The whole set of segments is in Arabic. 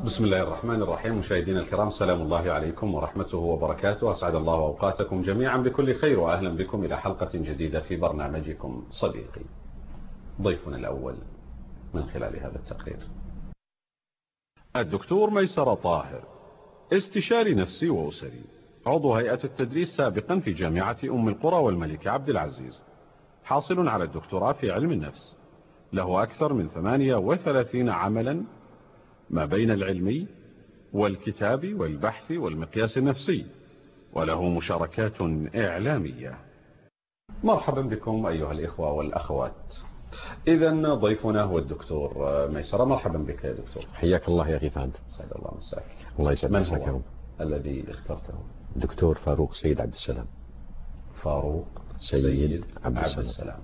بسم الله الرحمن الرحيم. مشاهدينا الكرام، سلام الله عليكم ورحمته وبركاته. أسعد الله أوقاتكم جميعا بكل خير، وأهلا بكم إلى حلقة جديدة في برنامجكم صديقي. ضيفنا الأول من خلال هذا التقرير الدكتور ميسر طاهر، استشاري نفسي وأسري، عضو هيئة التدريس سابقا في جامعة أم القرى والملك عبد العزيز، حاصل على الدكتوراه في علم النفس، له أكثر من 38 عملا ما بين العلمي والكتاب والبحث والمقياس النفسي، وله مشاركات إعلامية. مرحبا بكم أيها الإخوة والأخوات. إذن ضيفنا هو الدكتور ميسر. مرحبا بك يا دكتور. حياك الله يا أخي فهد. سعد الله مساك. الله يسعد مساك يا رب. الذي اخترته؟ دكتور فاروق سيد عبد السلام. فاروق سيد عبد السلام.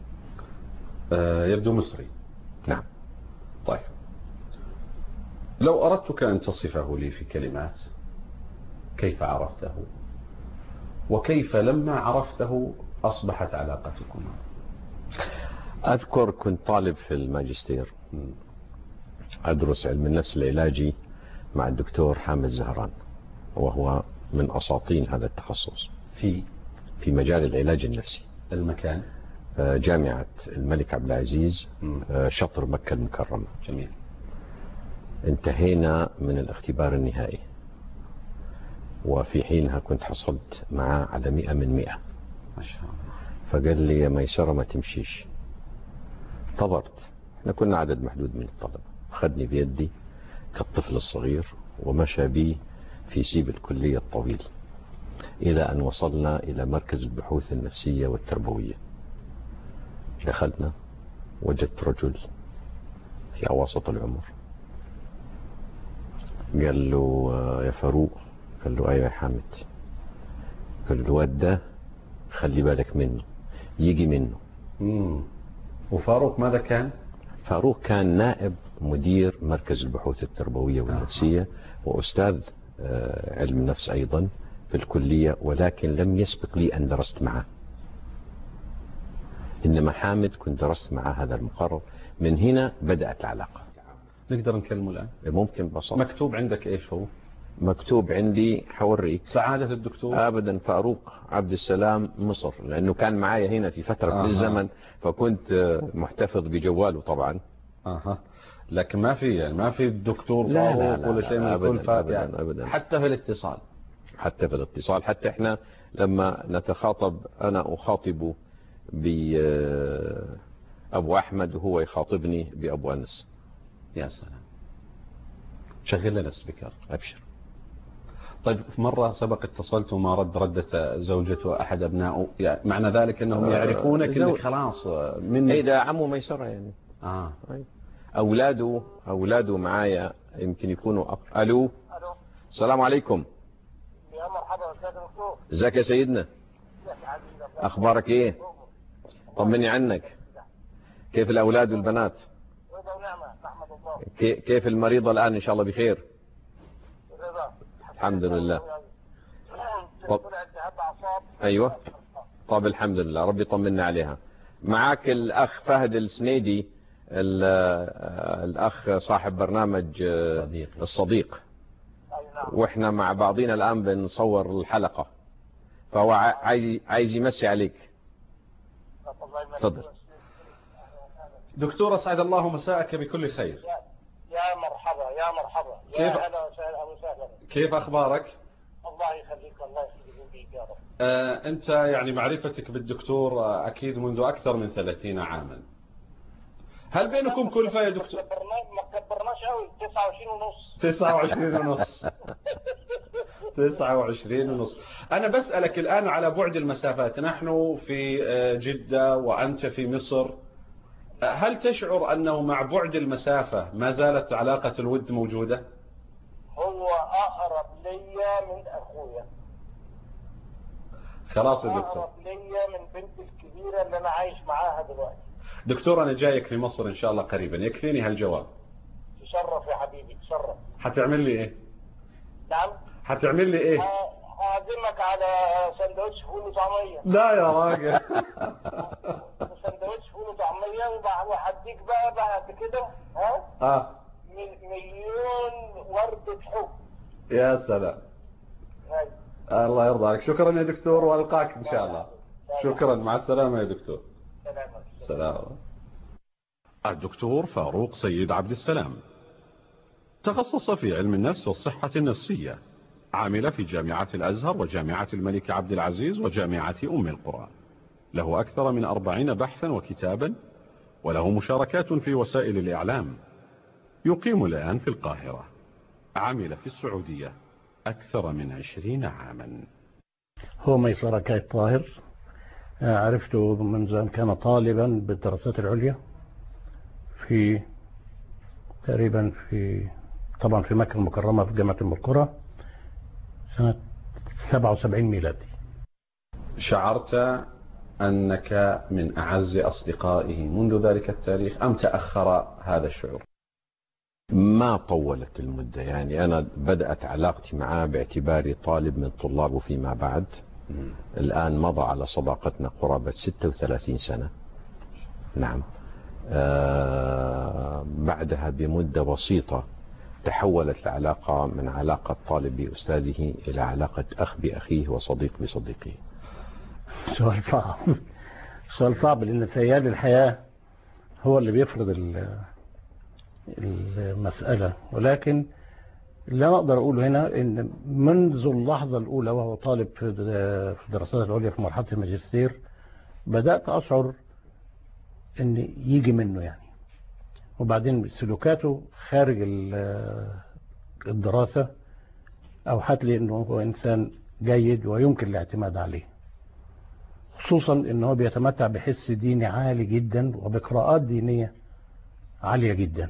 يبدو مصري. نعم. طيب، لو أردتك أن تصفه لي في كلمات، كيف عرفته وكيف لما عرفته أصبحت علاقتكما؟ أذكر كنت طالب في الماجستير أدرس علم النفس العلاجي مع الدكتور حامد زهران، وهو من أساطين هذا التخصص في مجال العلاج النفسي. المكان؟ جامعة الملك عبد العزيز، شطر مكة المكرمة. جميل. انتهينا من الاختبار النهائي، وفي حينها كنت حصلت معاه على 100 من 100. ما شاء الله. فقال لي يا ميسرة ما تمشيش. انتظرت، احنا كنا عدد محدود من الطلبة. أخذني بيدي كالطفل الصغير ومشى بي في سيب الكلية الطويل إلى أن وصلنا إلى مركز البحوث النفسية والتربوية. دخلنا، وجدت رجل في أواسط العمر. قال له يا فاروق. قال له أيوة يا حامد. قال له الواد ده خلي بالك منه، يجي منه. وفاروق ماذا كان؟ فاروق كان نائب مدير مركز البحوث التربوية والنفسية، وأستاذ علم النفس أيضا في الكلية، ولكن لم يسبق لي أن درست معه. إنما حامد كنت درست معه هذا المقرر. من هنا بدأت العلاقة. نقدر نكلمه الآن؟ ممكن ببساطة. مكتوب عندك إيش هو؟ مكتوب عندي، حوريك. سعادة الدكتور؟ أبدا، فاروق عبد السلام مصر، لأنه كان معايا هنا في فترة من الزمن، فكنت محتفظ بجواله طبعا. لكن ما في الدكتور فاروق ولا شيء من كل أبدا, أبدا. حتى في الاتصال. حتى احنا لما نتخاطب، أنا أخاطبه بأبو أحمد وهو يخاطبني بأبو أنس. يا سلام. شغل لنا سبيكر. أبشر. طيب، في مرة سبق اتصلت وما ردت زوجته أحد أبنائه، يعني معنى ذلك أنهم يعرفونك أنك خلاص من إيه ده عمو ميسرة يعني. أولاده معايا يمكن يكونوا ألو. السلام عليكم. يا مرحبا. ازيك يا دكتور؟ ازيك يا سيدنا؟ أخبارك إيه؟ طمني عنك. كيف الأولاد والبنات؟ كيف المريضة الآن؟ إن شاء الله بخير. الحمد لله. طب. أيوة. طب الحمد لله، ربي طمنا عليها. معاك الأخ فهد السنيدي، الأخ صاحب برنامج الصديق، وإحنا مع بعضنا الآن بنصور الحلقة، فهو عايز يمسي عليك. تفضل دكتور. أسعد الله مساءك بكل خير. يا مرحبا يا مرحبا. كيف أهلا وسهلا. كيف أخبارك؟ الله يخليك. الله يخليك بيك يا رب. أنت يعني معرفتك بالدكتور أكيد منذ أكثر من 30 عاما. هل بينكم كلفة يا دكتور؟ ما كبرناش قوي. 29 ونص. أنا بسألك الآن على بعد المسافات. نحن في جدة وأنت في مصر. هل تشعر أنه مع بعد المسافة ما زالت علاقة الود موجودة؟ هو أقرب ليا من أخويا. خلاص يا دكتور. أقرب ليا من بنتي الكبيرة اللي أنا عايش معاها دلوقتي. دكتور، أنا جايك في مصر إن شاء الله قريبا، يكفيني هالجواب. تشرف يا حبيبي، تشرف. هتعمل لي إيه؟ نعم؟ هتعمل لي إيه؟ هعزمك على سندوتش فول وطعمية. لا يا راجل. سندوتش فول وطعمية، وهديك بقى بعد كده 1,000,000 وردة حب. يا سلام. هاي. الله يرضى عليك. شكرا يا دكتور، والقاك ان شاء الله. شكرا، مع السلامة يا دكتور. سلام. الدكتور فاروق سيد عبد السلام تخصص في علم النفس والصحة النفسية، عامل في جامعة الأزهر وجامعة الملك عبد العزيز وجامعة أم القرى. له أكثر من 40 بحثا وكتابا، وله مشاركات في وسائل الإعلام. يقيم الآن في القاهرة. عمل في السعودية أكثر من 20 عاما. هو ميسرة كايد طاهر، عرفته منذ أن كان طالبا بالدراسات العليا في تقريبا طبعا في مكة المكرمة في جامعة أم القرى سنة 77 ميلادي. شعرت أنك من أعز أصدقائه منذ ذلك التاريخ أم تأخر هذا الشعور؟ ما طولت المدة، يعني أنا بدأت علاقتي معه باعتباري طالب من طلابه فيما بعد. الآن مضى على صداقتنا قرابة 36 سنة. نعم. بعدها بمدة بسيطة تحولت العلاقة من علاقة طالب بأستاذه إلى علاقة أخ بأخيه وصديق بصديقه. سؤال صعب، سؤال صعب، لأن سيال الحياة هو اللي بيفرض المسألة. ولكن اللي أنا أقدر أقوله هنا إن منذ اللحظة الأولى وهو طالب في الدراسات العليا في مرحلة الماجستير بدأت أشعر إن يجي منه يعني. وبعدين سلوكاته خارج الدراسة أوحت لي إنه هو إنسان جيد ويمكن الاعتماد عليه، خصوصا إنه هو بيتمتع بحس ديني عالي جدا وبقراءات دينية عالية جدا،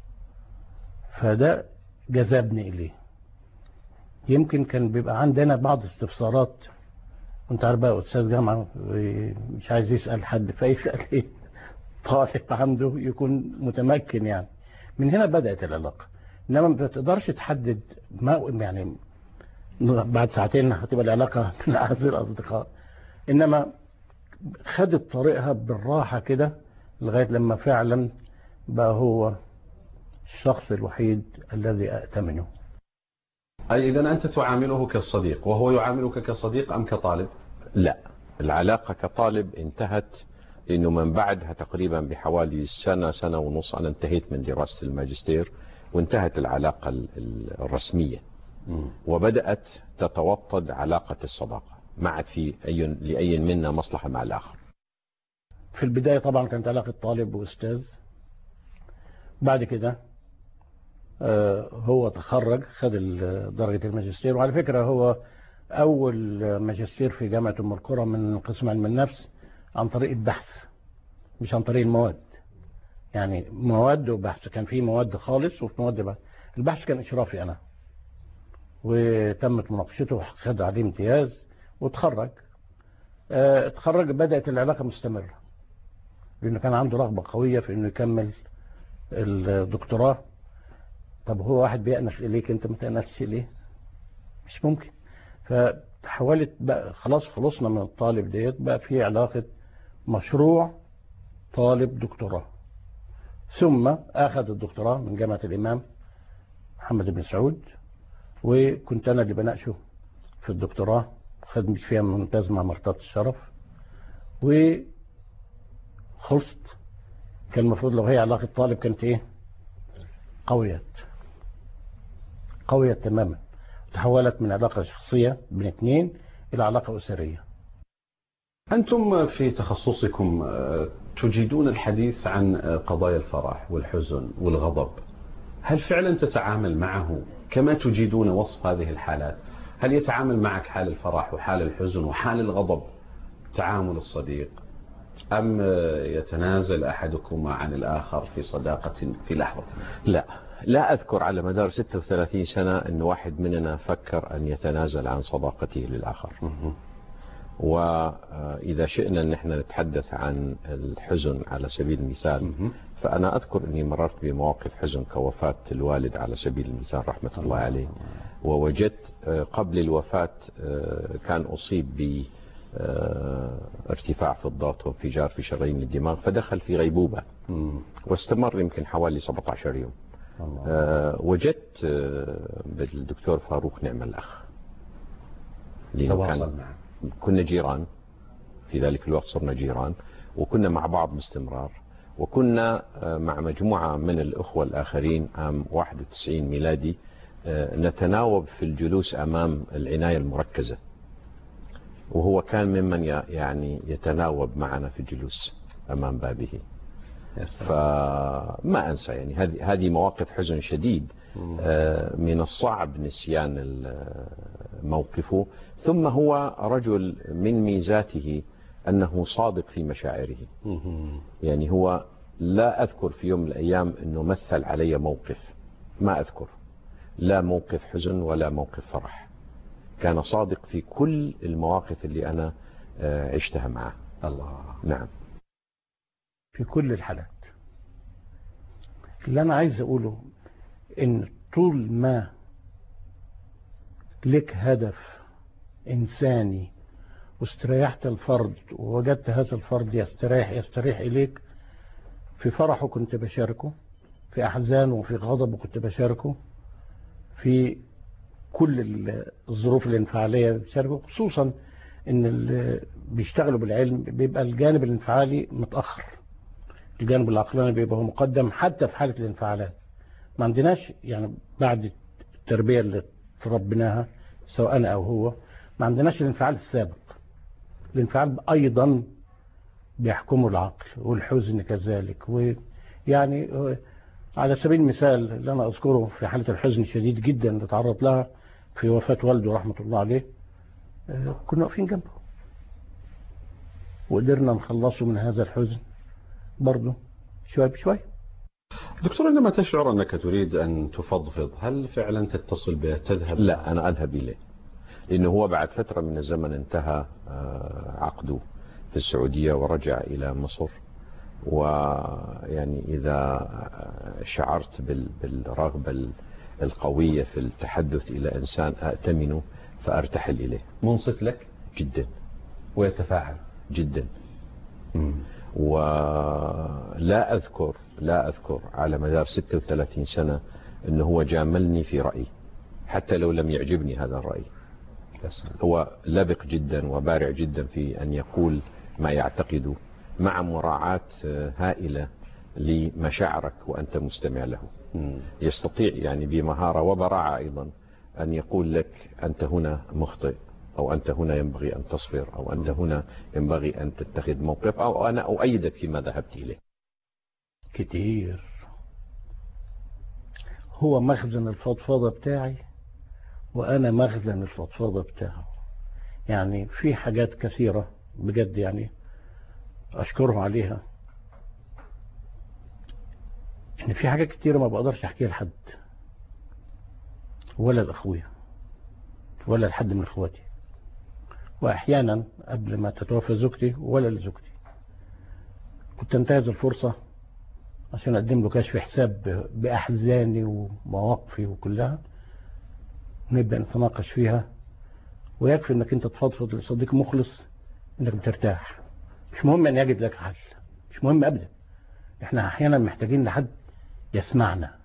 فده جذبني إليه. يمكن كان بيبقى عندنا بعض استفسارات، وانت عارف بقى أستاذ جامعة مش عايز يسأل حد فيسأل إيه؟ طالب عنده يكون متمكن يعني. من هنا بدأت العلاقة. إنما ما تقدرش تحدد ما يعني بعد ساعتين هتبقى العلاقة من أعز الأصدقاء، إنما خدت طريقها بالراحة كده لغاية لما فعلا بقى هو الشخص الوحيد الذي أأتمنه. أي إذن أنت تعامله كصديق وهو يعاملك كصديق أم كطالب؟ لا، العلاقة كطالب انتهت، لأنه من بعدها تقريبا بحوالي سنة ونص أنا انتهيت من دراسة الماجستير وانتهت العلاقة الرسمية. وبدأت تتوطد علاقة الصداقة، ما عاد في لأي منا مصلحة مع الآخر. في البداية طبعا كانت علاقة طالب وأستاذ. بعد كده هو تخرج، خد درجة الماجستير. وعلى فكرة هو أول ماجستير في جامعة أم القرى من قسم علم النفس عن طريق البحث، مش عن طريق المواد. يعني مواد وبحث، كان في مواد خالص وفي مواد بحث. البحث كان إشرافي أنا، وتمت مناقشته وخد عليه امتياز وتخرج. اتخرج بدأت العلاقة مستمرة، لأنه كان عنده رغبة قوية في أنه يكمل الدكتوراه. طب هو واحد بيأنس إليك، أنت ما تأنسش إليه؟ مش ممكن. فتحولت بقى، خلاص خلصنا من الطالب ديت، بقى في علاقة مشروع طالب دكتوراه. ثم أخذ الدكتوراه من جامعة الإمام محمد بن سعود، وكنت أنا اللي بناقشه في الدكتوراه، خدمت فيها ممتاز مع مرتبة الشرف، وخلصت. كان المفروض لو هي علاقة طالب كانت إيه؟ قوية تماما. تحولت من علاقة شخصية بين اثنين إلى علاقة أسرية. أنتم في تخصصكم تجيدون الحديث عن قضايا الفرح والحزن والغضب. هل فعلا تتعامل معه كما تجيدون وصف هذه الحالات؟ هل يتعامل معك حال الفرح وحال الحزن وحال الغضب تعامل الصديق، أم يتنازل أحدكما عن الآخر في صداقة في لحظة؟ لا أذكر على مدار 36 سنة أن واحد مننا فكر أن يتنازل عن صداقته للآخر. وإذا شئنا أن احنا نتحدث عن الحزن على سبيل المثال، فأنا أذكر أني مررت بمواقف حزن كوفاة الوالد على سبيل المثال رحمة الله عليه. ووجدت قبل الوفاة كان أصيب بارتفاع في الضغط وانفجار في شرايين الدماغ، فدخل في غيبوبة واستمر يمكن حوالي 17 يوم. وجدت بالدكتور فاروق نعم الأخ. تواصل معه. كنا جيران في ذلك الوقت، صرنا جيران وكنا مع بعض باستمرار، وكنا مع مجموعة من الأخوة الآخرين عام 91 ميلادي نتناوب في الجلوس أمام العناية المركزة، وهو كان ممن يعني يتناوب معنا في الجلوس أمام بابه. فما أنسى يعني هذه مواقف حزن شديد. من الصعب نسيان موقفه. ثم هو رجل من ميزاته أنه صادق في مشاعره. يعني هو لا أذكر في يوم من الأيام أنه مثل علي موقف، ما أذكر لا موقف حزن ولا موقف فرح. كان صادق في كل المواقف اللي أنا عشتها معه. الله. نعم. في كل الحالات. اللي أنا عايز أقوله إن طول ما لك هدف إنساني واستريحت الفرد ووجدت هذا الفرد يستريح إليك، في فرحه كنت بشاركه، في أحزانه وفي غضبه كنت بشاركه، في كل الظروف الانفعالية بشاركه، خصوصا إن اللي بيشتغلوا بالعلم بيبقى الجانب الانفعالي متأخر، الجانب العقلاني بيبقى هو مقدم حتى في حالة الانفعالات. ما عندناش يعني بعد التربية اللي تربيناها سواء أنا أو هو، ما عندناش الانفعال السابق. الانفعال أيضا بيحكمه العقل والحزن كذلك. ويعني على سبيل المثال اللي أنا أذكره في حالة الحزن الشديد جدا اللي تعرض لها في وفاة والده رحمة الله عليه، كنا واقفين جنبه وقدرنا نخلصه من هذا الحزن برضه شوية بشوية. دكتور، عندما تشعر أنك تريد أن تفضفض هل فعلا تتصل به تذهب؟ لا، أنا أذهب إليه، لأنه هو بعد فترة من الزمن انتهى عقده في السعودية ورجع إلى مصر. ويعني إذا شعرت بالرغبة القوية في التحدث إلى إنسان أأتمنه فأرتحل إليه. منصت لك جدا ويتفاعل جدا. ولا أذكر على مدار 36 سنة أنه هو جاملني في رأي، حتى لو لم يعجبني هذا الرأي. هو لبق جدا وبارع جدا في أن يقول ما يعتقده مع مراعاة هائلة لمشاعرك وأنت مستمع له. يستطيع يعني بمهارة وبراعة أيضا أن يقول لك أنت هنا مخطئ، أو أنت هنا ينبغي أن تصبر، أو أنت هنا ينبغي أن تتخذ موقف، أو أنا أؤيدك فيما ذهبت إليه. كتير. هو مخزن الفضفاضة بتاعي وأنا مخزن الفضفاضة بتاعه. يعني في حاجات كثيرة بجد يعني أشكره عليها، إن في حاجات كتيرة ما بقدرش أحكيها لحد، ولا لأخويا ولا لحد من إخواتي، وأحيانا قبل ما تتوفى زوجتي ولا لزوجتي كنت انتهز الفرصة عشان أقدم له كشف حساب بأحزاني ومواقفي وكلها، نبدأ نتناقش فيها. ويكفي انك انت تفضفض لصديق مخلص انك بترتاح. مش مهم ان يجد لك حل، مش مهم ابدا. احنا احيانا محتاجين لحد يسمعنا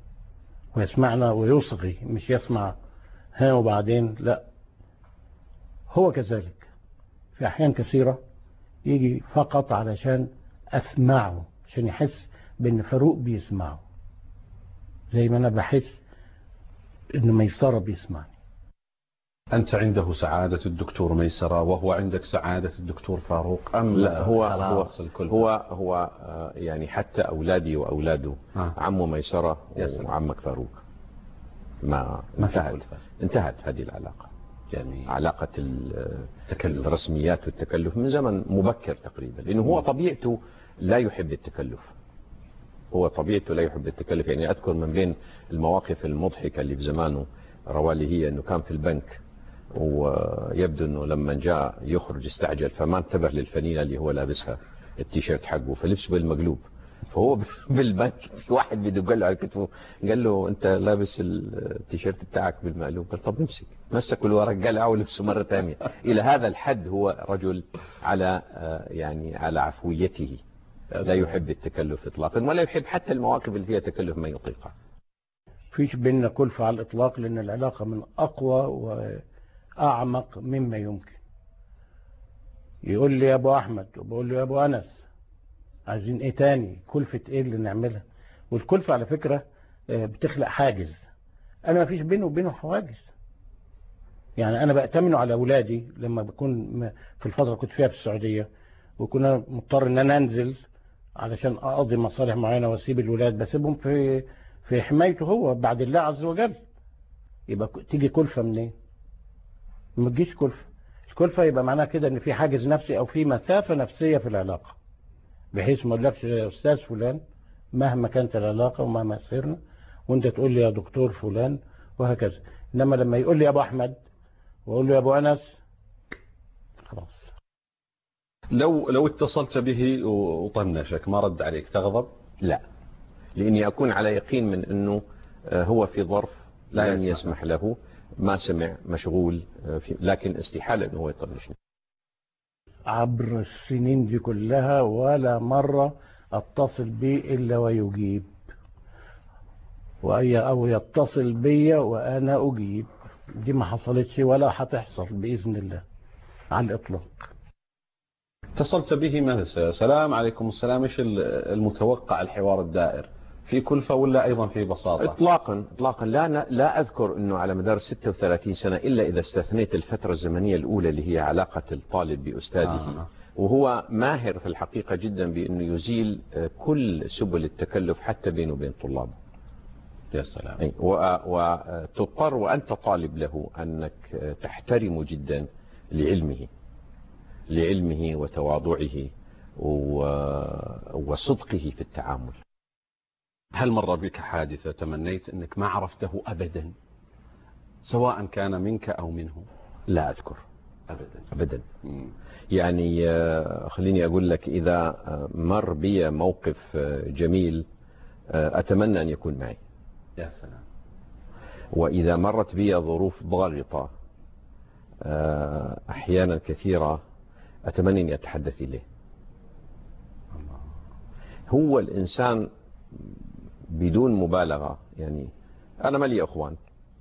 ويصغي، مش يسمع ها وبعدين لا. هو كذلك في احيان كثيرة يجي فقط علشان اسمعه، عشان يحس بان فاروق بيسمعه زي ما انا بحس ان ميسرة بيسمعني. أنت عنده سعادة الدكتور ميسرة وهو عندك سعادة الدكتور فاروق أم لا؟ هو يعني حتى أولادي وأولاده عمه ميسرة وعمك فاروق ما انتهت هذه العلاقة. يعني علاقة الرسميات والتكلف من زمن مبكر تقريبا، لأنه هو طبيعته لا يحب التكلف. يعني أذكر من بين المواقف المضحكة اللي بزمانه روالي هي أنه كان في البنك، ويبدو أنه لما جاء يخرج استعجل فما انتبه للفنيلة اللي هو لابسها التيشيرت حقه، فلبسه بالمقلوب. فهو بالبنك في واحد بيدق له على كتفه قال له أنت لابس التيشيرت بتاعك بالمقلوب. قال طب مسك الورق قلعه ولبسه مرة ثانية. إلى هذا الحد هو رجل على يعني على عفويته، لا يحب التكلف إطلاقا، ولا يحب حتى المواقف اللي فيها تكلف ما يطيقها. فيش بيننا كلفة على الإطلاق، لأن العلاقة من أقوى وأعمق مما يمكن. يقول لي يا أبو أحمد، وبقول له يا أبو أنس، عايزين إيه تاني؟ كلفة إيه اللي نعملها؟ والكلفة على فكرة بتخلق حاجز. أنا ما فيش بيني وبينه حواجز. يعني أنا بأتمنه على أولادي لما بكون في الفترة كنت فيها في السعودية، وكنا مضطر إن أنا أنزل علشان أقضي مصالح معينة وأسيب الولاد، بسيبهم في حمايته هو بعد الله عز وجل. يبقى تيجي كلفة منين؟ ما تجيش كلفة. الكلفة يبقى معناها كده إن في حاجز نفسي أو في مسافة نفسية في العلاقة، بحيث ما أقولكش يا أستاذ فلان مهما كانت العلاقة ومهما سيرنا، وأنت تقول لي يا دكتور فلان، وهكذا. إنما لما يقول لي يا أبو أحمد وأقول له يا أبو أنس، خلاص. لو اتصلت به وطنشك ما رد عليك تغضب؟ لا، لاني اكون على يقين من انه هو في ظرف لا لم يسمح له، ما سمع، مشغول، لكن استحالة انه هو يطنشني. عبر السنين دي كلها ولا مرة اتصل بي الا ويجيب، او يتصل بي وانا اجيب. دي ما حصلتش ولا هتحصل باذن الله على الاطلاق. اتصلت به ماذا؟ سلام عليكم السلام، ايش المتوقع الحوار الدائر؟ في كلفة ولا ايضا في بساطة؟ اطلاقا لا اذكر انه على مدار 36 سنة الا اذا استثنيت الفترة الزمنية الاولى اللي هي علاقة الطالب باستاذه. وهو ماهر في الحقيقة جدا بانه يزيل كل سبل التكلف حتى بينه وبين طلابه. يا سلام. وتضطر وانت طالب له انك تحترمه جدا لعلمه وتواضعه وصدقه في التعامل. هل مر بك حادثة تمنيت انك ما عرفته ابدا، سواء كان منك او منه؟ لا اذكر ابدا. يعني خليني اقول لك، اذا مر بي موقف جميل اتمنى ان يكون معي. يا سلام. واذا مرت بي ظروف ضاغطة احيانا كثيرة اتمنى اني اتحدث اليه. هو الانسان بدون مبالغة، يعني أنا مالي أخوان،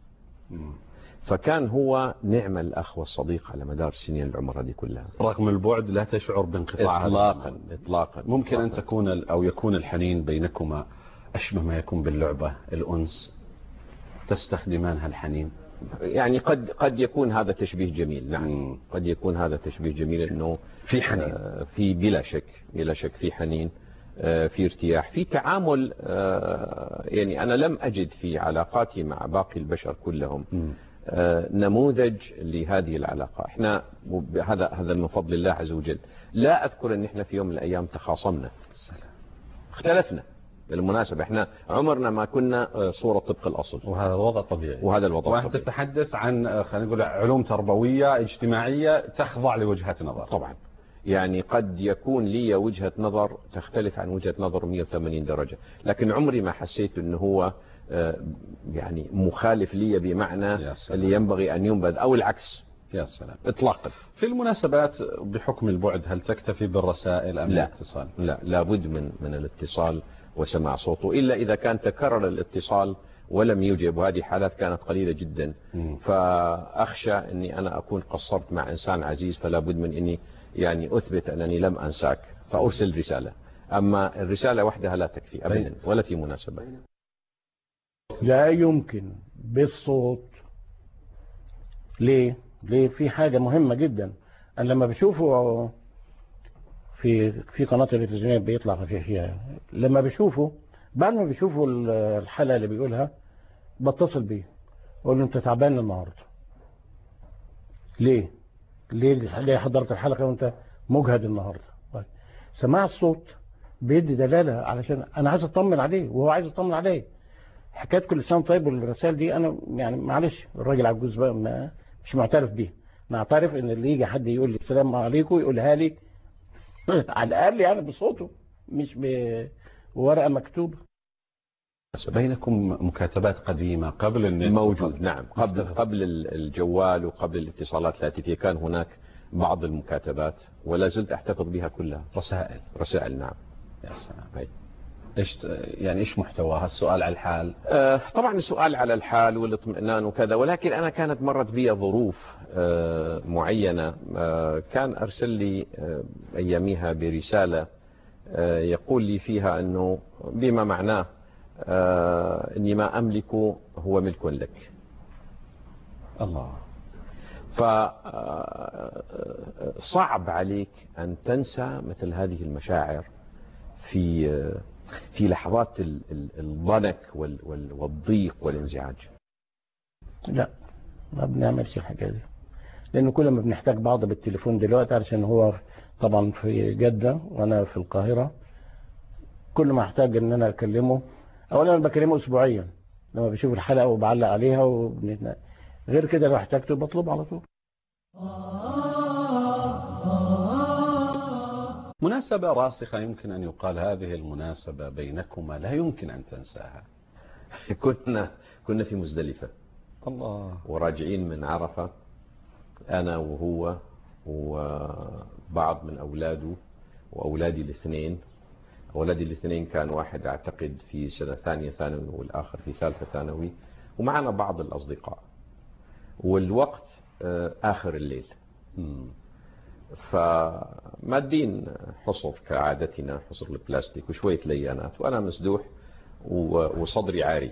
فكان هو نعم الأخ والصديق على مدار سنين العمر هذه كلها. رغم البعد لا تشعر بانقطاع إطلاقا. ممكن أن تكون أو يكون الحنين بينكما أشبه ما يكون باللعبة، الأنس، تستخدمان هالحنين. يعني قد يكون هذا تشبيه جميل. نعم. قد يكون هذا تشبيه جميل، أنه في حنين، في بلا شك في حنين، في ارتياح، في تعامل. يعني أنا لم أجد في علاقاتي مع باقي البشر كلهم نموذج لهذه العلاقة. احنا هذا من فضل الله عز وجل. لا أذكر أن احنا في يوم من الأيام تخاصمنا، اختلفنا. بالمناسبة احنا عمرنا ما كنا صورة طبق الأصل، وهذا الوضع طبيعي. وأنت تتحدث عن خلينا نقول علوم تربوية اجتماعية تخضع لوجهة نظر. طبعا. يعني قد يكون لي وجهة نظر تختلف عن وجهة نظر 180 درجة، لكن عمري ما حسيت انه هو يعني مخالف لي بمعنى اللي ينبغي ان ينبذ او العكس. يا سلام. اطلاقا. في المناسبات بحكم البعد هل تكتفي بالرسائل ام الاتصال؟ لا، لابد من الاتصال وسماع صوته، الا اذا كان تكرر الاتصال ولم يجب، وهذه حالات كانت قليلة جدا. فاخشى اني انا اكون قصرت مع انسان عزيز، فلا بد من اني يعني أثبت أنني لم أنساك فأرسل رسالة. أما الرسالة وحدها لا تكفي أبدا ولا في مناسبة. لا يمكن بالصوت. ليه في حاجة مهمة جدا. أنا لما بشوفه في قناة التلفزيونية بيطلع فيها، لما بشوفه بعد ما بشوفه الحلقة اللي بيقولها بتصل بيه أقول له أنت تعبان النهاردة ليه حضرت الحلقة وانت مجهد النهاردة؟ سماع الصوت بيدي دلالة، علشان انا عايز اطمن عليه وهو عايز اطمن عليه. حكاية كل سنة طيب والرسائل دي انا يعني معلش الراجل عجوز بقى مش معترف بيها. نعترف ان اللي يجي حد يقول لي السلام عليكم يقولها لي على الاقل يعني بصوته مش بورقة مكتوبة. بينكم مكاتبات قديمة قبل النت؟ موجود. نعم. قبل الجوال وقبل الاتصالات الهاتفية كان هناك بعض المكاتبات ولا زلت احتفظ بها كلها. رسائل. نعم. يا سلام. إيش محتواها؟ السؤال على الحال؟ طبعا السؤال على الحال والاطمئنان وكذا، ولكن أنا كانت مرت بي ظروف معينة. كان أرسل لي أياميها برسالة يقول لي فيها أنه بما معناه أني ما أملك هو ملك لك. الله. فصعب عليك أن تنسى مثل هذه المشاعر في لحظات الضنك والضيق والانزعاج. لا، ما بنعملش الحاجة دي، لأنه كل ما بنحتاج بعض بالتليفون دلوقتي، علشان هو طبعا في جدة وأنا في القاهرة، كل ما احتاج ان انا اكلمه، اولا انا بكلمه اسبوعيا لما بشوف الحلقة وبعلق عليها غير كده لو احتاجته بطلبه على طول. مناسبة راسخة يمكن أن يقال هذه المناسبة بينكما لا يمكن أن تنساها. كنا في مزدلفة، الله، وراجعين من عرفة، أنا وهو وبعض من أولاده وأولادي الاثنين. أولادي الاثنين كان واحد أعتقد في سنة ثانية ثانوي والآخر في ثالثة ثانوي، ومعنا بعض الأصدقاء، والوقت آخر الليل. فمادين حصر كعادتنا، حصر البلاستيك وشوية ليانات، وأنا مسدوح وصدري عاري.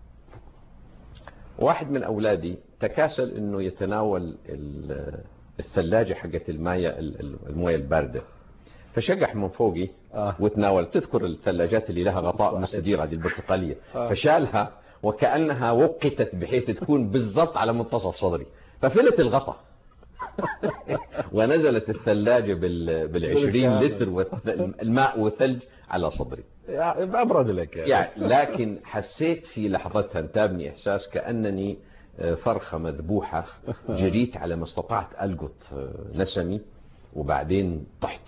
واحد من أولادي تكاسل أنه يتناول الثلاجة حقت الموية الباردة، فشقح من فوقي وتناول. تذكر الثلاجات اللي لها غطاء مستدير، هذه البرتقالية، فشالها وكأنها وقتت بحيث تكون بالضبط على منتصف صدري، ففلت الغطاء ونزلت الثلاجة بالعشرين لتر الماء وثلج على صدري. أبرد لك يعني لكن حسيت في لحظتها، انتابني إحساس كأنني فرخة مذبوحة، جريت على ما استطعت ألقط نسمي وبعدين طحت.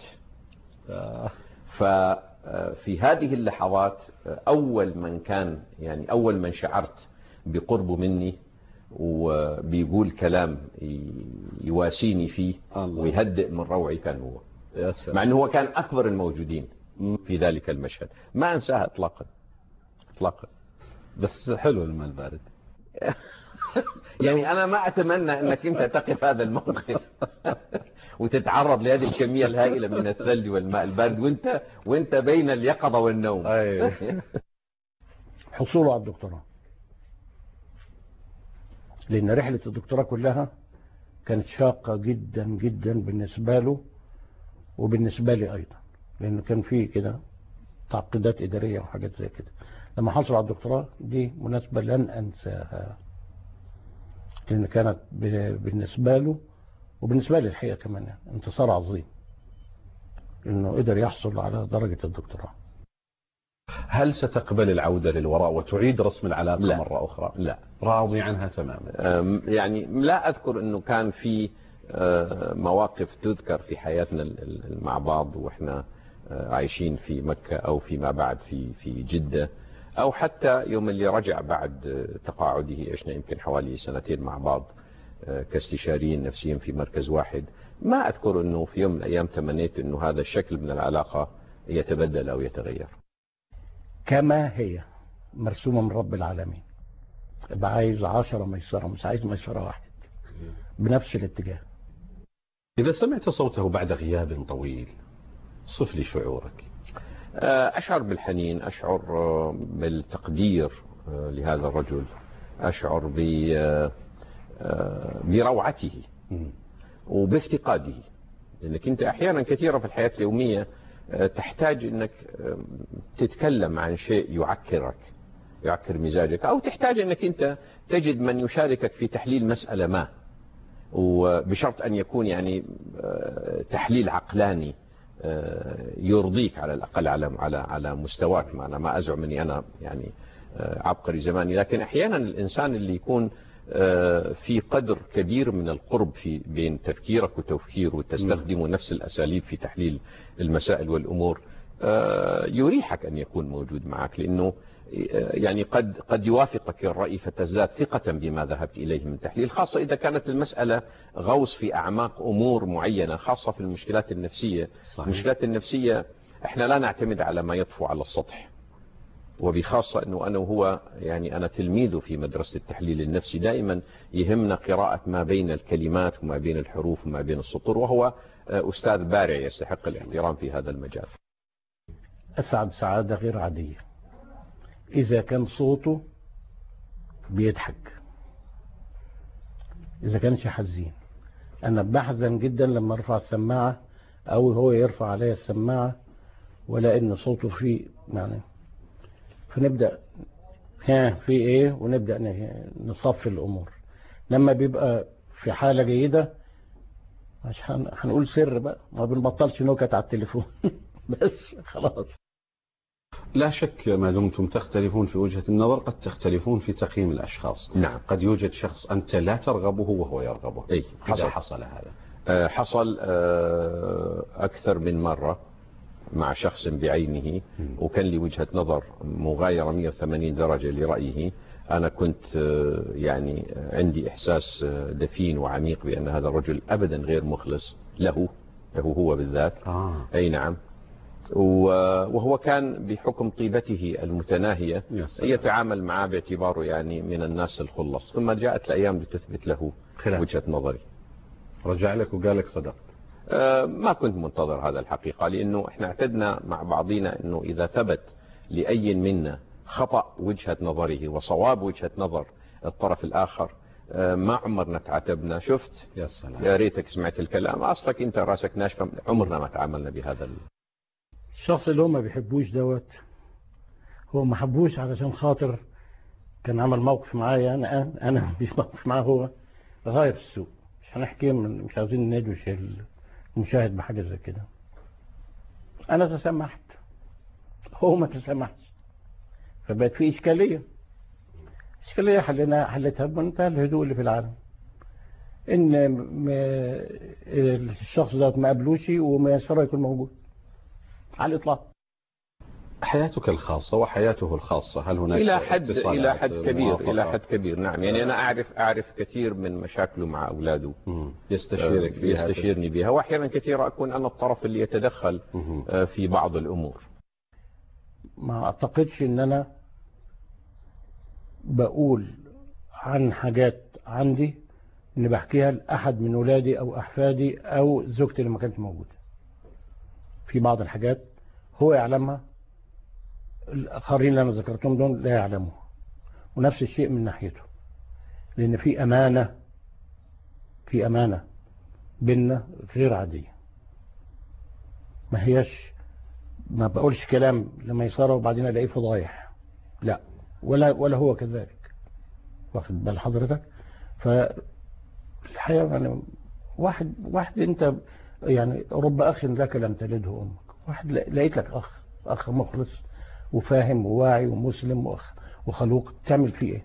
ففي هذه اللحظات أول من شعرت بقربه مني وبيقول كلام يواسيني فيه ويهدئ من روعي كان هو، مع أنه هو كان أكبر الموجودين في ذلك المشهد. ما أنساها إطلاقا إطلاقا. بس حلو الماء البارد. يعني أنا ما أتمنى أنك أنت تقف هذا الموقف وتتعرض لهذه الكمية الهائلة من الثلج والماء البارد وانت بين اليقظة والنوم. حصوله على الدكتوراه، لأن رحلة الدكتوراه كلها كانت شاقة جدا جدا بالنسبة له وبالنسبة لي أيضا، لأنه كان فيه كده تعقيدات إدارية وحاجات زي كده. لما حصل على الدكتوراه دي مناسبة لن أنساها، لأن كانت بالنسبة له وبالنسبة لي الحقيقة كمان انتصار عظيم إنه قدر يحصل على درجة الدكتوراه. هل ستقبل العودة للوراء وتعيد رسم العلاقة لا. مرة أخرى؟ لا، راضي عنها تماما. يعني لا أذكر أنه كان في مواقف تذكر في حياتنا مع بعض وإحنا عايشين في مكة أو فيما بعد في جدة، أو حتى يوم اللي رجع بعد تقاعده، عشنا يمكن حوالي سنتين مع بعض كاستشاريين نفسيين في مركز واحد. ما أذكر أنه في يوم من الأيام تمنيت أنه هذا الشكل من العلاقة يتبدل أو يتغير. كما هي مرسومة من رب العالمين، يبقى عايز 10 ميسرة، مش عايز ميسرة واحد بنفس الاتجاه. إذا سمعت صوته بعد غياب طويل صف لي شعورك. أشعر بالحنين، أشعر بالتقدير لهذا الرجل، أشعر بروعته وبافتقاده. لأنك أنت أحيانا كثيرة في الحياة اليومية تحتاج أنك تتكلم عن شيء يعكر مزاجك، أو تحتاج أنك أنت تجد من يشاركك في تحليل مسألة ما، وبشرط أن يكون يعني تحليل عقلاني يرضيك على الأقل على مستواك. أنا ما أزعم أني أنا يعني عبقري زماني، لكن أحيانا الإنسان اللي يكون في قدر كبير من القرب بين تفكيرك وتفكيره وتستخدم نفس الأساليب في تحليل المسائل والأمور يريحك أن يكون موجود معك، لأنه يعني قد يوافقك الرأي فتزداد ثقة بما ذهبت إليه من تحليل، خاصة إذا كانت المسألة غوص في أعماق أمور معينة، خاصة في المشكلات النفسية. صحيح. المشكلات النفسية احنا لا نعتمد على ما يطفو على السطح، وبخاصة أنه أنا وهو يعني أنا تلميذه في مدرسة التحليل النفسي، دائما يهمنا قراءة ما بين الكلمات وما بين الحروف وما بين السطور، وهو أستاذ بارع يستحق الاحترام في هذا المجال. أسعد سعادة غير عادية إذا كان صوته بيضحك، إذا كانش حزين. أنا بحزن جدا لما أرفع السماعة أو هو يرفع عليا السماعة ولا إن صوته فيه يعني، فنبدأ في إيه ونبدأ نصفي الأمور. لما بيبقى في حالة جيدة مش هنقول سر بقى، ما بنبطلش نكت على التليفون بس خلاص. لا شك ما دمتم تختلفون في وجهة النظر قد تختلفون في تقييم الأشخاص. نعم. قد يوجد شخص أنت لا ترغبه وهو يرغبه. أي حصل هذا. حصل أكثر من مرة مع شخص بعينه، وكان لي وجهة نظر مغايرة 180 درجة لرأيه. أنا كنت يعني عندي إحساس دفين وعميق بأن هذا الرجل أبدا غير مخلص له هو بالذات. أي نعم. وهو كان بحكم طيبته المتناهية يتعامل معه باعتباره يعني من الناس الخلص. ثم جاءت الأيام لتثبت له وجهة نظري. رجع لك وقال لك صدقت. ما كنت منتظر هذا الحقيقة، لأنه احنا اعتدنا مع بعضنا أنه إذا ثبت لأي منا خطأ وجهة نظره وصواب وجهة نظر الطرف الآخر ما عمرنا تعاتبنا. شفت يا سلام، يا ريتك سمعت الكلام، أصلك أنت راسك ناشفة. عمرنا ما تعاملنا بهذا. الشخص اللي هو ما بيحبوش دوت، هو ما حبوش علشان خاطر كان عمل موقف معايا أنا مش موقف معاه، هو غاية في السوق. مش هنحكي، مش عاوزين ندوش المشاهد بحاجة زي كده. أنا تسامحت، هو ما تسامحش، فبقت في إشكالية حلتها بمنتهى الهدوء اللي في العالم. إن الشخص ده ما قبلوش وما يسره يكون موجود على الإطلاق. حياتك الخاصة وحياته الخاصة، هل هناك إلى حد كبير نعم. يعني أنا أعرف كثير من مشاكله مع أولاده، يستشيرني بها، وأحيانا كثيرا أكون أنا الطرف اللي يتدخل في بعض الأمور. ما أعتقدش إن أنا بقول عن حاجات عندي إن بحكيها لأحد من أولادي أو أحفادي أو زوجتي اللي ما كانت موجودة. في بعض الحاجات هو يعلمها، الآخرين اللي أنا ذكرتهم دول لا يعلموها، ونفس الشيء من ناحيته، لأن في أمانة بيننا غير عادية. ما بقولش كلام لما يصير وبعدين ألاقيه فضايح، لا، ولا هو كذلك، واخد بال حضرتك. فالحقيقة يعني واحد أنت يعني رب أخ لك لم تلده أمك، واحد لقيت لك أخ مخلص وفاهم وواعي ومسلم وخلوق، تعمل فيه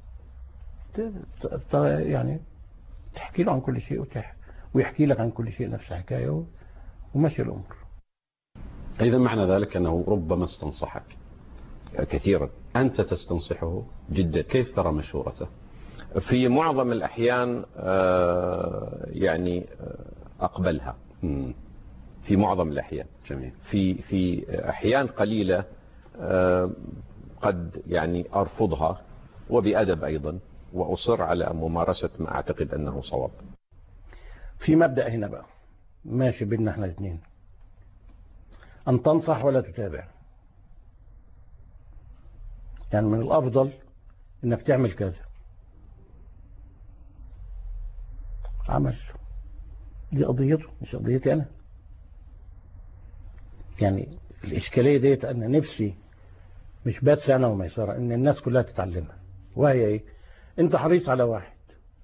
ايه؟ يعني تحكي له عن كل شيء ويحكي لك عن كل شيء نفس الحكاية ومشي الأمر. إذا معنى ذلك أنه ربما استنصحك كثيرا. أنت تستنصحه جدا. كيف ترى مشورته؟ في معظم الأحيان يعني أقبلها في معظم الأحيان. جميل. في أحيان قليلة قد يعني أرفضها وبأدب أيضا، وأصر على ممارسة ما أعتقد أنه صواب. في مبدأ هنا بقى ماشي بيننا احنا الاثنين، أن تنصح ولا تتابع. يعني من الأفضل إنك تعمل كذا، عمل، دي قضيته مش قضيتي أنا. يعني الإشكالية ديت أنا نفسي مش بس أنا وميسرة، إن الناس كلها تتعلمها. وهي إيه؟ أنت حريص على واحد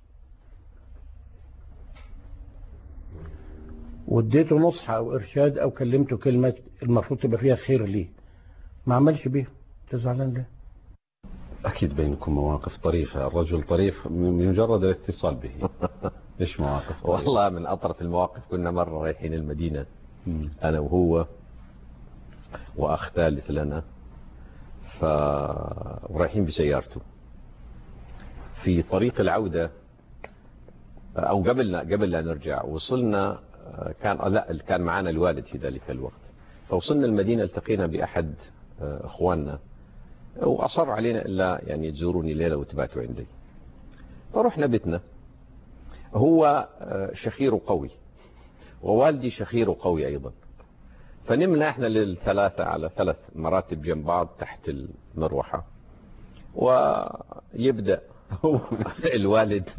واديته نصح أو إرشاد أو كلمته كلمة المفروض تبقى فيها خير ليه، ما عملش بيها، تزعلان ليه؟ أكيد بينكم مواقف طريفة. الرجل طريف من مجرد الاتصال به. إيش مواقف طريفة؟ والله من أطرف المواقف، كنا مرة رايحين المدينة أنا وهو وأخ ثالث لنا، ورايحين بسيارته. في طريق العودة أو قبل لا نرجع وصلنا، كان معنا الوالد في ذلك الوقت. فوصلنا المدينة، التقينا بأحد إخواننا وأصر علينا إلا يعني تزوروني ليلة وتباتوا عندي. فرحنا بيتنا. هو شخير قوي ووالدي شخير قوي أيضا. فنمنا احنا للثلاثة على 3 مراتب جنب بعض تحت المروحة، ويبدأ الوالد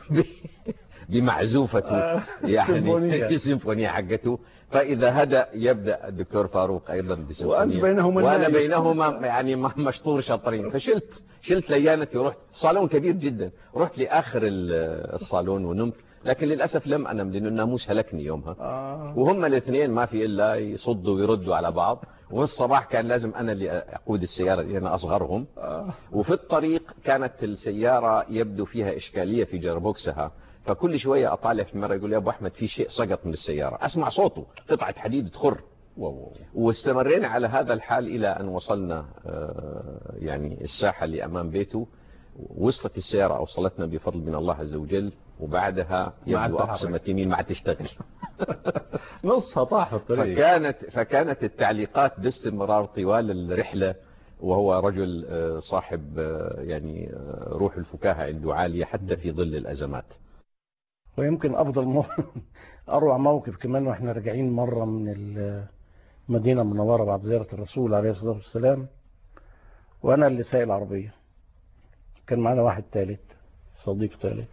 بمعزوفته يعني السيمفونية حقته. فإذا هدأ يبدأ الدكتور فاروق أيضا بسيمفونية، وأنا بينهما يعني مشطور شطرين. شلت ليانتي ورحت صالون كبير جدا، رحت لآخر الصالون ونمت، لكن للأسف لم أنم لأن الناموس هلكني يومها. وهم الاثنين ما في إلا يصدوا ويردوا على بعض، والصباح كان لازم أنا اللي أقود السيارة لأن أصغرهم. وفي الطريق كانت السيارة يبدو فيها إشكالية في جربوكسها، فكل شوية أطالع في المرة يقول يا أبو أحمد في شيء سقط من السيارة، أسمع صوته قطعة حديد تخر. واستمرينا على هذا الحال إلى أن وصلنا يعني الساحة اللي أمام بيته. وصلت السيارة أوصلتنا بفضل من الله عز وجل، وبعدها يبدو أقسمة يمين ما تشتغل. نصها طاح في الطريق. فكانت التعليقات باستمرار طوال الرحلة، وهو رجل صاحب يعني روح الفكاهة عنده عالية حتى في ظل الأزمات. ويمكن أروع موقف كمان واحنا راجعين مرة من المدينة المنورة بعد زيارة الرسول عليه الصلاة والسلام، وأنا اللي سايق العربية، كان معنا واحد ثالث صديق ثالث.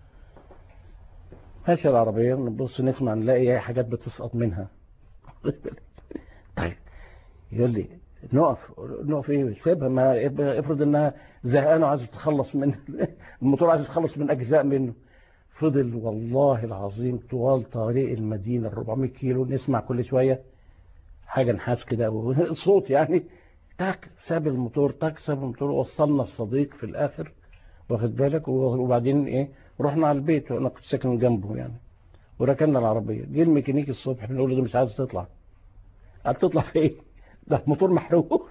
ماشي العربية نبص نسمع نلاقي أي حاجات بتسقط منها. يقول لي نقف ايه سيبها، ما افرض انها زهقانه وعايزه تتخلص من الموتور، عايز يتخلص من اجزاء منه. فضل والله العظيم طوال طريق المدينه 400 كيلو نسمع كل شويه حاجه نحاس كده صوت يعني تاك، ساب الموتور تاك، ساب الموتور. وصلنا الصديق في الاخر واخد بالك، وبعدين ايه رحنا على البيت وانا كنت ساكن جنبه يعني، وركننا العربيه. جه الميكانيكي الصبح بنقول له ده مش عايز تطلع. قال تطلع فين؟ ده الموتور محروق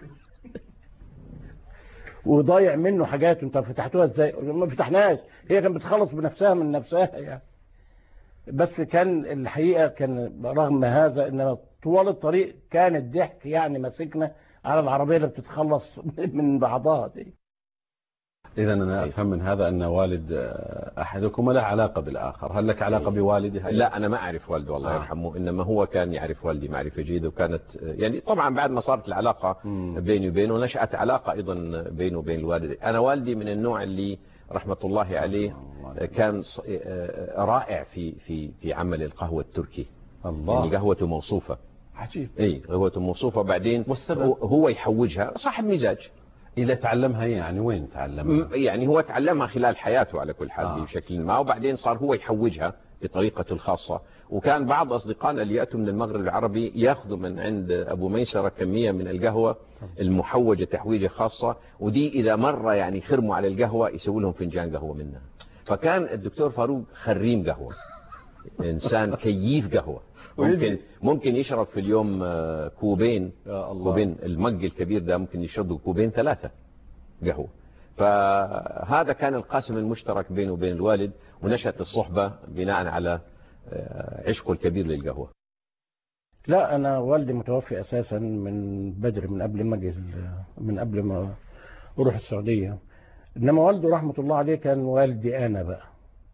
وضايع منه حاجات. انت فتحتوها ازاي؟ ما فتحناش، هي كانت بتخلص بنفسها من نفسها يعني. بس كان الحقيقه كان رغم هذا ان طوال الطريق كان الضحك يعني ماسكنا على العربيه اللي بتتخلص من بعضها دي. إذا أنا أفهم من هذا أن والد أحدكم له علاقة بالآخر. هل لك علاقة بوالده؟ لا أنا ما أعرف والده الله يرحمه، إنما هو كان يعرف والدي معرفة جيدة. وكانت يعني طبعا بعد ما صارت العلاقة بيني وبينه نشأت علاقة أيضا بينه وبين الوالد. أنا والدي من النوع اللي رحمة الله عليه كان رائع في عمل القهوة التركي. الله. يعني قهوته موصوفة عجيب. اي قهوته موصوفة. بعدين هو يحوجها، صاحب مزاج. إذا تعلمها يعني وين تعلمها؟ يعني هو تعلمها خلال حياته على كل حال بشكل ما، وبعدين صار هو يحوجها بطريقته الخاصة. وكان بعض أصدقائنا اللي يأتوا من المغرب العربي يأخذوا من عند أبو ميسرة كمية من القهوة المحوجة تحويجة خاصة، ودي إذا مرة يعني خرموا على القهوة يسوي لهم فنجان قهوة منها. فكان الدكتور فاروق خريم قهوة، إنسان كيف قهوة. ممكن يشرب في اليوم كوبين. كوبين المج الكبير ده ممكن يشربه كوبين 3 قهوة. فهذا كان القاسم المشترك بينه وبين الوالد، ونشأت الصحبة بناء على عشقه الكبير للقهوة. لا أنا والدي متوفي أساسا من بدري، من قبل ما أروح السعودية. إنما والده رحمة الله عليه كان والدي أنا بقى.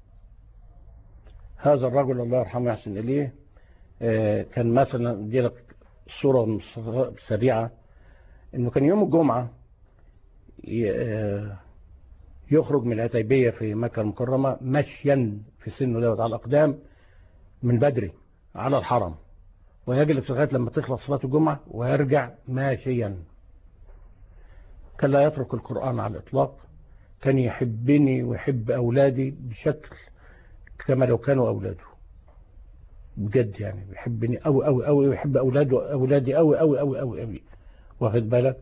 هذا الرجل الله يرحمه يحسن إليه كان مثلا دي لك صورة سريعة، إنه كان يوم الجمعة يخرج من العتيبية في مكة المكرمة مشيا في سنه دوت على الأقدام من بدري على الحرم، ويجلس لغاية لما تخلص صلاة الجمعة ويرجع ماشيا. كان لا يترك القرآن على الإطلاق. كان يحبني ويحب أولادي بشكل كما لو كانوا أولاده بجد يعني. بيحبني أوي أوي أوي، ويحب أولادي أوي أوي أوي أوي أوي، واخد بالك.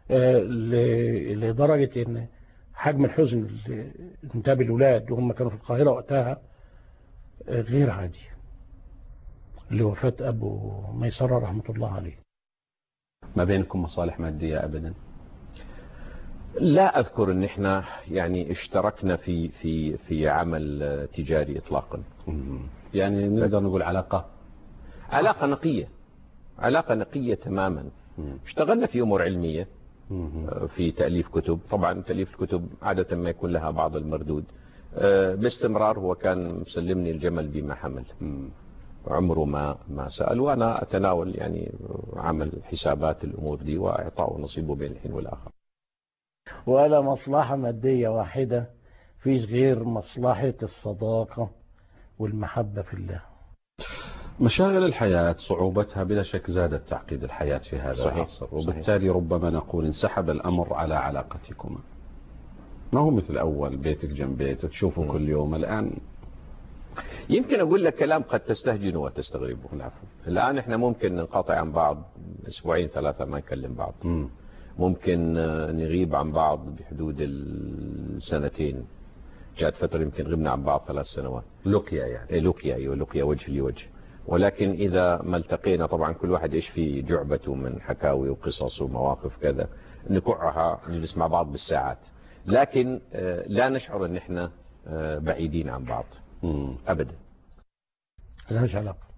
لدرجة إن حجم الحزن اللي انتاب الأولاد وهم كانوا في القاهرة وقتها غير عادي لوفاة أبو ميسرة رحمة الله عليه. ما بينكم مصالح مادية أبدا؟ لا أذكر إن إحنا يعني اشتركنا في عمل تجاري إطلاقا. يعني نقدر نقول علاقة نقية، علاقة نقية تماما. اشتغلنا في أمور علمية في تأليف كتب. طبعا تأليف الكتب عادة ما يكون لها بعض المردود. باستمرار هو كان مسلمني الجمل بما حمل، عمره ما سأل، وأنا أتناول يعني عمل حسابات الأمور دي وإعطاء نصيبه بين الحين والآخر. ولا مصلحة مادية واحدة، فيش غير مصلحة الصداقة والمحبة في الله. مشاغل الحياة صعوبتها بلا شك زادت تعقيد الحياة في هذا العصر، وبالتالي ربما نقول انسحب الأمر على علاقتكما. ما هو مثل أول، بيتك جنب بيتك تشوفه كل يوم. الآن يمكن أقول لك كلام قد تستهجنه وتستغربه. العفو. الآن إحنا ممكن ننقطع عن بعض أسبوعين 3 ما نكلم بعض. ممكن نغيب عن بعض بحدود السنتين. جاءت فترة يمكن غبنا عن بعض 3 سنوات. لقيا يعني. لقيا وجه لوجه. ولكن إذا ما التقينا طبعا كل واحد إيش في جعبته من حكاوي وقصص ومواقف كذا، نكعها نجلس مع بعض بالساعات، لكن لا نشعر أن إحنا بعيدين عن بعض أبدا. لهاش علاقة،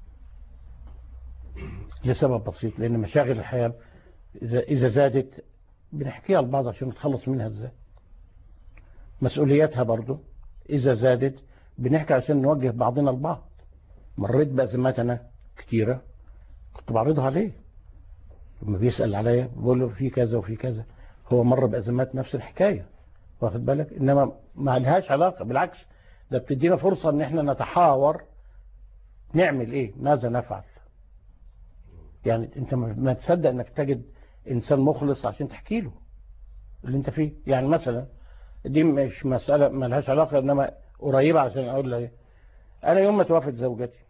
لسبب بسيط، لأن مشاغل الحياة إذا زادت بنحكيها لبعض عشان نتخلص منها إزاي. مسؤولياتها برضو إذا زادت بنحكي عشان نوجه بعضنا البعض. مريت بأزمات أنا كتيرة كنت بعرضها عليه، لما بيسأل عليا بقول له في كذا وفي كذا، هو مر بأزمات نفس الحكاية، واخد بالك؟ إنما ما لهاش علاقة، بالعكس ده بتدينا فرصة إن احنا نتحاور نعمل إيه، ماذا نفعل. يعني أنت ما تصدق إنك تجد إنسان مخلص عشان تحكي له اللي أنت فيه. يعني مثلا دي مش مسألة ما لهاش علاقة، إنما قريبة، عشان أقول لها إيه، أنا يوم ما توفت زوجتي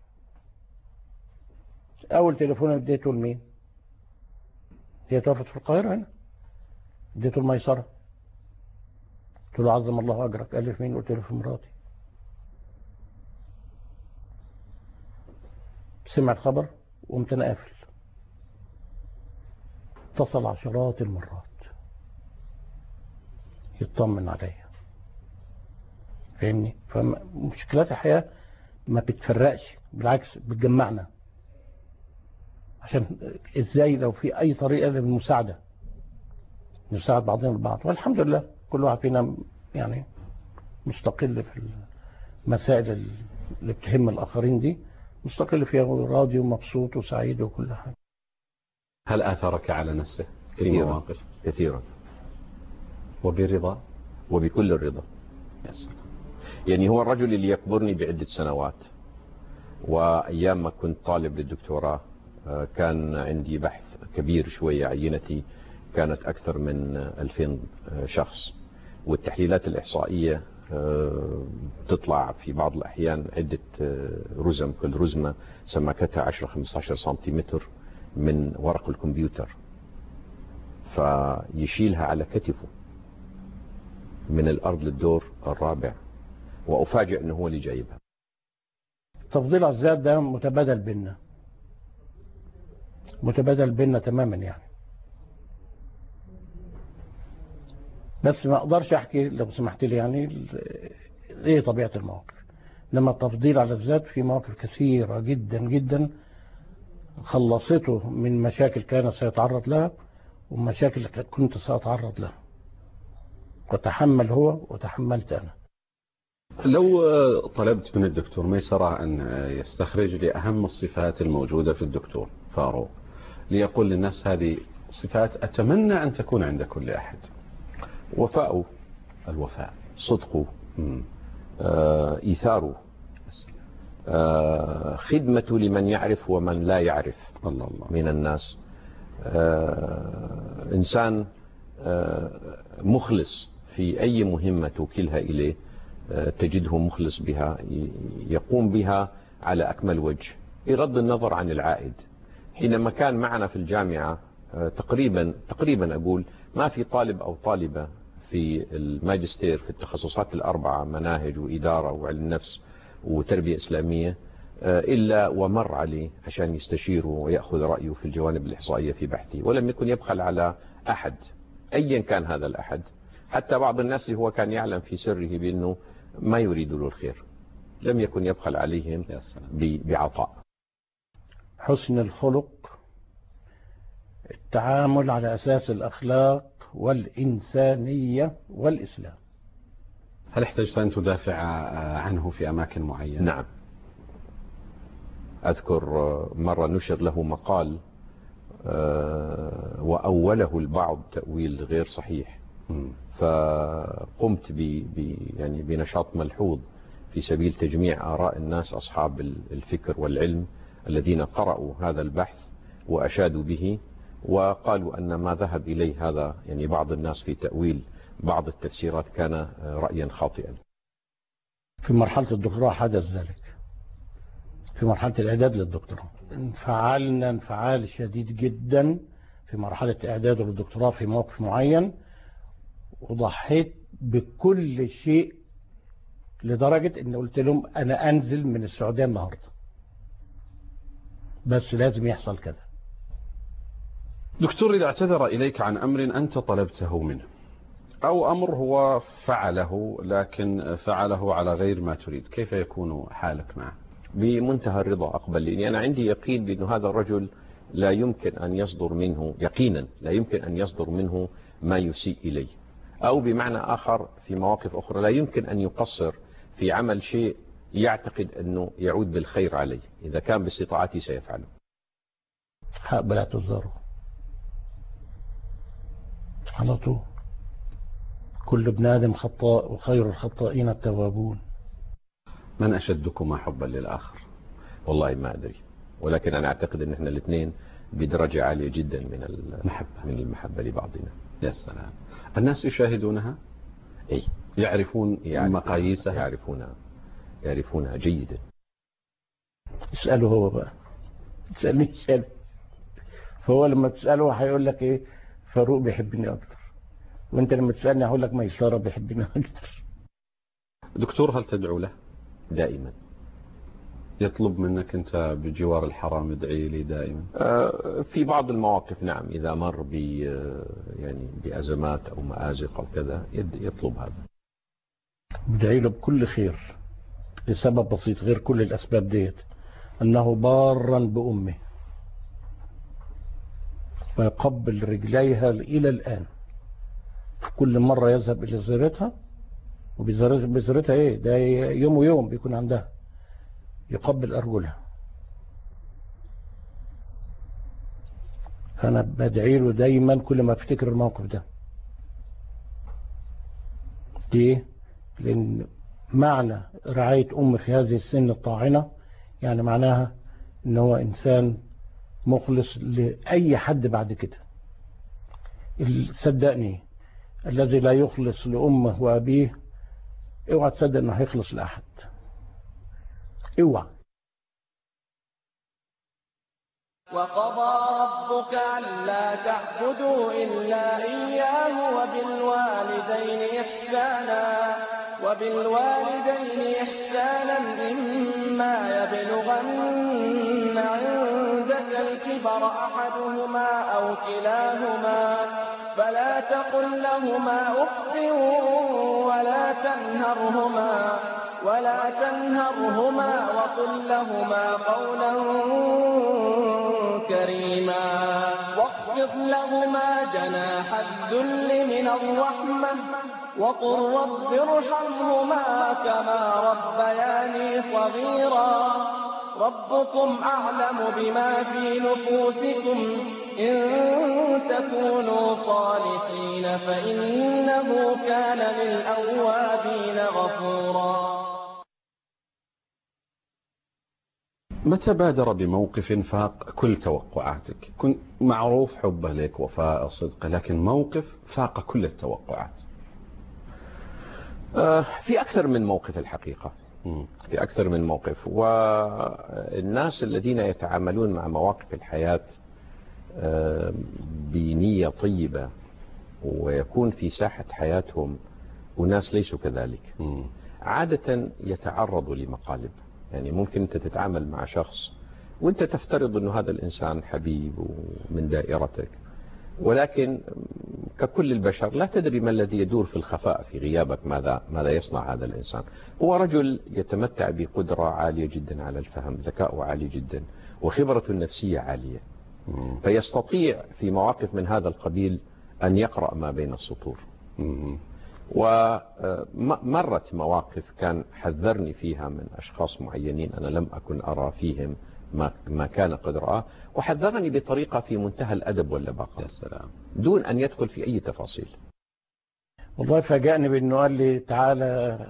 أول تليفون اديته لمين؟ هي توفت في القاهرة هنا، اديته الميسرة، قلت له عظم الله أجرك. قال لي في مين؟ قلت له في مراتي. سمع الخبر وقمت أنا قافل. اتصل عشرات المرات يطمن عليا، فاهمني؟ فمشكلات الحياة ما بتفرقش، بالعكس بتجمعنا. عشان ازاي لو في اي طريقة للمساعدة نساعد بعضنا البعض، والحمد لله كل واحد فينا يعني مستقل في المسائل اللي بتهم الاخرين دي، مستقل فيها راضي ومبسوط وسعيد وكل حاجة. هل آثرك على نفسه في مواقف كثيرا وبرضا؟ وبكل الرضا. يعني هو الرجل اللي يكبرني بعدة سنوات، وأيام ما كنت طالب للدكتوراه كان عندي بحث كبير شوية، عينتي كانت أكثر من 2000 شخص، والتحليلات الإحصائية تطلع في بعض الأحيان عدة رزم، كل رزمة سماكتها 10-15 سنتيمتر من ورق الكمبيوتر، فيشيلها على كتفه من الأرض للدور الرابع، وأفاجئ أنه هو اللي جايبها. تفضيل الذات ده متبادل بيننا تماما يعني. بس ما اقدرش احكي لو سمحت لي يعني ايه طبيعة المواقف، لما التفضيل على الذات في مواقف كثيرة جدا جدا خلصته من مشاكل كان سيتعرض لها ومشاكل كنت سأتعرض لها، وتحمل هو وتحملت أنا. لو طلبت من الدكتور ميسرة أن يستخرج لي أهم الصفات الموجودة في الدكتور فاروق، ليقول للناس هذه صفات أتمنى أن تكون عند كل أحد: وفاءه، الوفاء، صدقه، إيثاره، خدمته لمن يعرف ومن لا يعرف الله من الناس، إنسان مخلص في أي مهمة توكلها إليه تجده مخلص بها، يقوم بها على أكمل وجه، بغض النظر عن العائد. حينما كان معنا في الجامعة تقريبا أقول ما في طالب أو طالبة في الماجستير في التخصصات الأربعة، مناهج وإدارة وعلم نفس وتربية إسلامية، إلا ومر عليه عشان يستشيره ويأخذ رأيه في الجوانب الإحصائية في بحثه، ولم يكن يبخل على أحد أيا كان هذا الأحد، حتى بعض الناس اللي هو كان يعلم في سره بأنه ما يريد له الخير لم يكن يبخل عليهم بعطاء. حسن الخلق، التعامل على أساس الأخلاق، والإنسانية والإسلام. هل احتجت أن تدافع عنه في أماكن معينة؟ نعم. أذكر مرة نشر له مقال وأوله البعض تأويل غير صحيح، فقمت يعني بنشاط ملحوظ في سبيل تجميع آراء الناس أصحاب الفكر والعلم الذين قرأوا هذا البحث وأشادوا به، وقالوا أن ما ذهب إليه هذا يعني بعض الناس في تأويل بعض التفسيرات كان رأيا خاطئا. في مرحلة الدكتوراه حدث ذلك، في مرحلة الإعداد للدكتوراه انفعلنا انفعال شديد جدا في مرحلة إعداد للدكتوراه في موقف معين، وضحيت بكل شيء لدرجة ان قلت لهم انا انزل من السعودية النهاردة بس لازم يحصل كذا. دكتور، إذا اعتذر إليك عن أمر أنت طلبته منه أو أمر هو فعله لكن فعله على غير ما تريد، كيف يكون حالك معه؟ بمنتهى الرضا أقبل، لأني أنا عندي يقين بأن هذا الرجل لا يمكن أن يصدر منه، يقينا لا يمكن أن يصدر منه ما يسيء إليه، أو بمعنى آخر في مواقف أخرى لا يمكن أن يقصر في عمل شيء يعتقد أنه يعود بالخير عليه، إذا كان باستطاعته سيفعله. هقبل اعتذاره على طول. كل ابن آدم خطاء وخير الخطائين التوابون. من أشدكما حبا للآخر؟ والله ما أدري، ولكن أنا أعتقد أن احنا الاثنين بدرجة عالية جدا من المحبة لبعضنا. يا سلام. الناس يشاهدونها؟ أي يعرفون مقاييسها؟ يعرفونها جيدا. اسأله هو بقى، تسألني اسأله. فهو لما تسأله هيقول لك ايه، فاروق بيحبني أكتر، وانت لما تسألني هقول لك ميسرة بيحبني أكتر. دكتور، هل تدعو له؟ دائما. يطلب منك أنت بجوار الحرام ادعي لي دائما؟ في بعض المواقف نعم، إذا مر يعني بأزمات أو مآزق أو كذا يطلب هذا. بدعي له بكل خير لسبب بسيط غير كل الأسباب ديت، أنه بارا بأمه ويقبل رجليها إلى الآن. كل مرة يذهب إلى زيارتها، وبزيارتها إيه ده يوم ويوم بيكون عندها، يقبل أرجلها. فأنا بدعي له دايما كل ما افتكر الموقف ده. ليه؟ لأن معنى رعاية أم في هذه السن الطاعنة يعني معناها إن هو إنسان مخلص لأي حد بعد كده. صدقني الذي لا يخلص لأمه وأبيه اوعى تصدق إنه هيخلص لأحد، اوعى. وقضى ربك ألا تعبدوا إلا إياه وبالوالدين إحسانا إما يبلغن عندك الكبر أحدهما أو كلاهما فلا تقل لهما أف ولا تنهرهما وقل لهما قولا كريما واخفض لهما جناح الذل من الرحمة وقل رب ارحمهما كما ربياني صغيرا ربكم أعلم بما في نفوسكم إن تكونوا صالحين فإنه كان للأوابين غفورا. متى بادر بموقف فاق كل توقعاتك؟ كنت معروف حبه لك وفاء صدقه، لكن موقف فاق كل التوقعات. في أكثر من موقف الحقيقة، في أكثر من موقف، والناس الذين يتعاملون مع مواقف الحياة بنية طيبة ويكون في ساحة حياتهم وناس ليسوا كذلك عادة يتعرضوا لمقالب. يعني ممكن أنت تتعامل مع شخص وأنت تفترض أنه هذا الإنسان حبيب ومن دائرتك، ولكن ككل البشر لا تدري ما الذي يدور في الخفاء في غيابك، ماذا يصنع هذا الإنسان. هو رجل يتمتع بقدرة عالية جدا على الفهم، ذكاء عالي جدا وخبرة نفسية عالية، فيستطيع في مواقف من هذا القبيل أن يقرأ ما بين السطور. ومرت مواقف كان حذرني فيها من أشخاص معينين أنا لم أكن أرى فيهم ما كان قد رآه، وحذرني بطريقة في منتهى الأدب واللباقة. يا سلام. دون أن يدخل في أي تفاصيل. والله فاجأني بأنه قال لي تعالى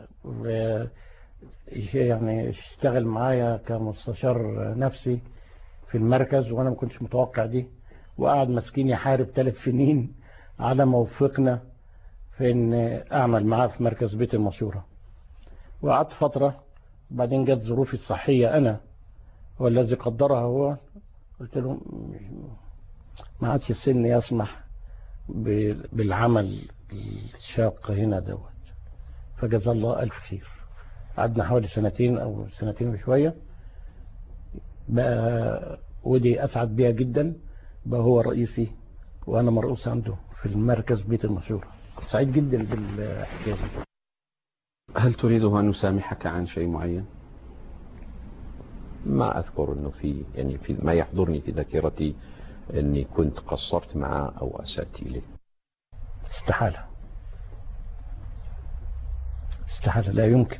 يعني اشتغل معايا كمستشار نفسي في المركز، وأنا ما كنتش متوقع دي. وقعد مسكين يحارب 3 سنين على ما وفقنا في أن أعمل معاه في مركز بيت المشورة. وقعدت فترة، بعدين جت ظروفي الصحية أنا والذي قدرها هو. قلت له ما عادش السن يسمح بالعمل الشاق هنا دوت. فجزا الله ألف خير. قعدنا حوالي 2 أو 2 وشوية بقى، ودي أسعد بيها جدا. بقى هو رئيسي وأنا مرؤوس عنده في المركز بيت المشورة. سعيد جدا بالحكاية دي. هل تريده أن نسامحك عن شيء معين؟ ما أذكر أنه في ما يحضرني في ذاكرتي أني كنت قصرت معه أو أسأت إليه. استحالة استحالة.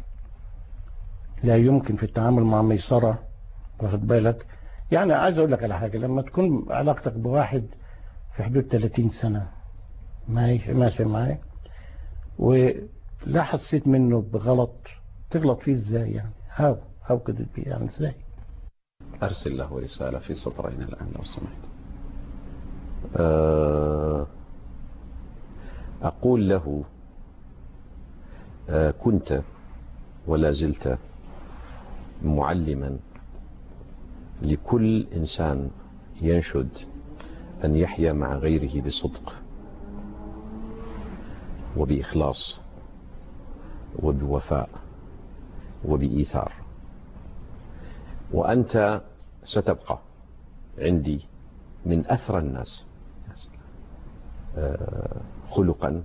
لا يمكن في التعامل مع ميسرة. واخد بالك؟ يعني عايز أقول لك على حاجة. لما تكون علاقتك بواحد في حدود 30 سنة ماشي معاه، ولا حسيت منه بغلط، تغلط فيه ازاي؟ يعني هاو كده يعني ازاي؟ أرسل له رسالة في سطرين الآن لو سمحت. أقول له كنت ولا زلت معلما لكل إنسان ينشد أن يحيا مع غيره بصدق وبإخلاص وبوفاء وبإيثار. وأنت ستبقى عندي من أثرى الناس خلقا،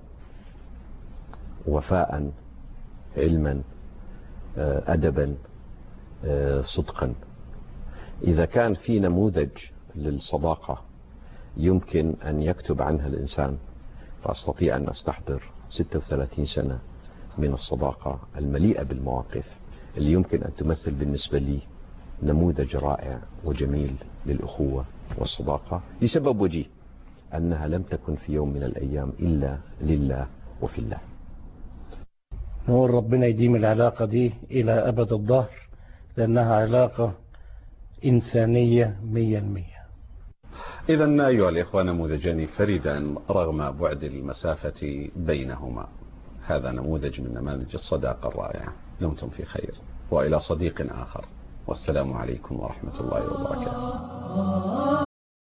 وفاء، علما، أدبا، صدقا. إذا كان في نموذج للصداقة يمكن أن يكتب عنها الإنسان، فأستطيع أن أستحضر 36 سنة من الصداقة المليئة بالمواقف اللي يمكن أن تمثل بالنسبة لي نموذج رائع وجميل للأخوة والصداقة، لسبب وجيه أنها لم تكن في يوم من الأيام إلا لله وفي الله. نقول ربنا يديم العلاقة دي إلى أبد الظهر، لأنها علاقة إنسانية 100%. إذن أيها الإخوة، نموذجان فريدان رغم بعد المسافة بينهما. هذا نموذج من نماذج الصداقة الرائعة. دمتم في خير، وإلى صديق آخر، والسلام عليكم ورحمة الله وبركاته.